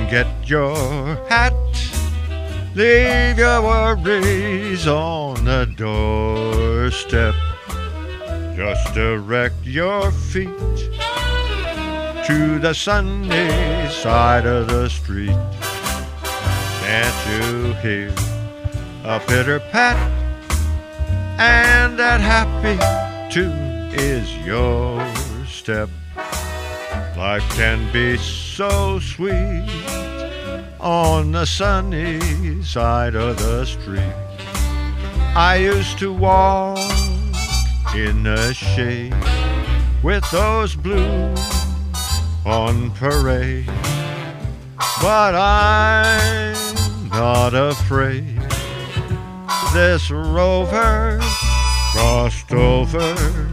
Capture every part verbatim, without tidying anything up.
get your hat, leave your worries on the doorstep. Just direct your feet to the sunny side of the street. Can't you hear a pitter-pat? And that happy tune is your step. Life can be so sweet on the sunny side of the street. I used to walk in the shade with those blues on parade, but I'm not afraid. This rover crossed over.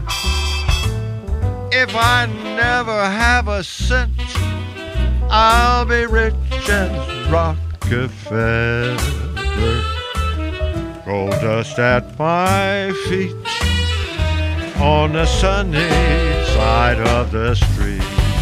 If I never have a cent, I'll be rich as Rockefeller. Gold dust at my feet on the sunny side of the street.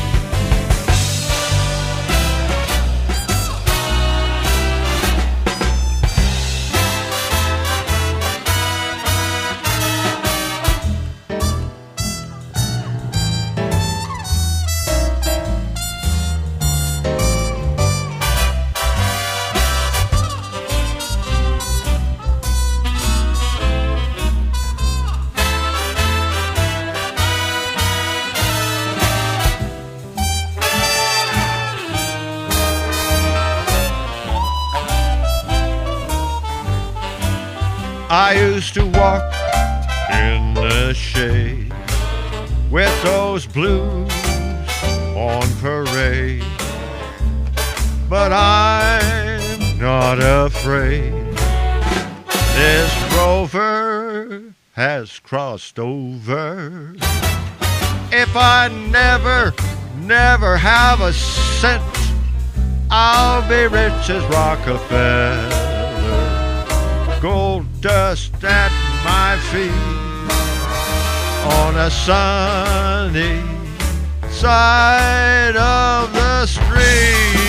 I used to walk in the shade with those blues on parade, but I'm not afraid. This rover has crossed over. If I never, never have a cent, I'll be rich as Rockefeller. Gold dust at my feet on a sunny side of the street.